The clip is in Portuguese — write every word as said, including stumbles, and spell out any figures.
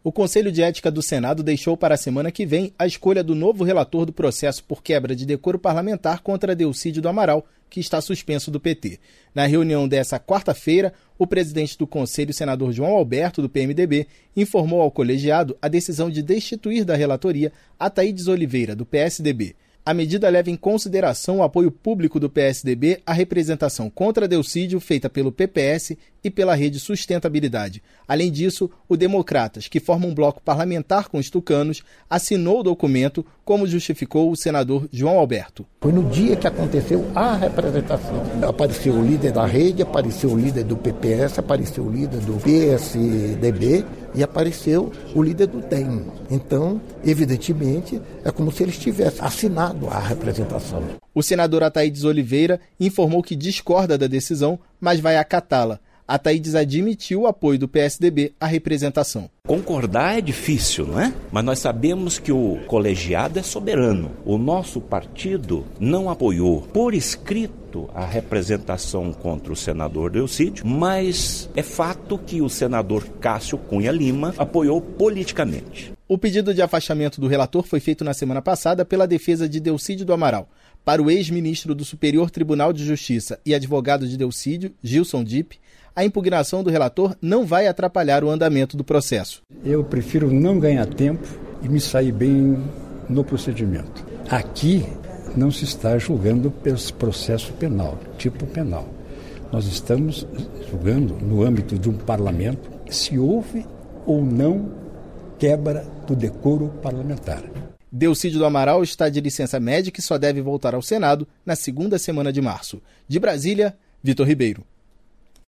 O Conselho de Ética do Senado deixou para a semana que vem a escolha do novo relator do processo por quebra de decoro parlamentar contra Delcídio do Amaral, que está suspenso do P T. Na reunião dessa quarta-feira, o presidente do Conselho, senador João Alberto, do P M D B, informou ao colegiado a decisão de destituir da relatoria Ataídes Oliveira, do P S D B. A medida leva em consideração o apoio público do P S D B à representação contra Delcídio feita pelo P P S e pela Rede Sustentabilidade. Além disso, o Democratas, que forma um bloco parlamentar com os tucanos, assinou o documento, como justificou o senador João Alberto. Foi no dia que aconteceu a representação. Apareceu o líder da Rede, apareceu o líder do P P S, apareceu o líder do P S D B e apareceu o líder do D E M. Então, evidentemente, é como se eles tivessem assinado a representação. O senador Ataídes Oliveira informou que discorda da decisão, mas vai acatá-la. Ataídes admitiu o apoio do P S D B à representação. Concordar é difícil, não é? Mas nós sabemos que o colegiado é soberano. O nosso partido não apoiou por escrito a representação contra o senador Delcídio, mas é fato que o senador Cássio Cunha Lima apoiou politicamente. O pedido de afastamento do relator foi feito na semana passada pela defesa de Delcídio do Amaral. Para o ex-ministro do Superior Tribunal de Justiça e advogado de Delcídio, Gilson Dipp, a impugnação do relator não vai atrapalhar o andamento do processo. Eu prefiro não ganhar tempo e me sair bem no procedimento. Aqui não se está julgando pelo processo penal, tipo penal. Nós estamos julgando no âmbito de um parlamento se houve ou não quebra do decoro parlamentar. Delcídio do Amaral está de licença médica e só deve voltar ao Senado na segunda semana de março. De Brasília, Vitor Ribeiro.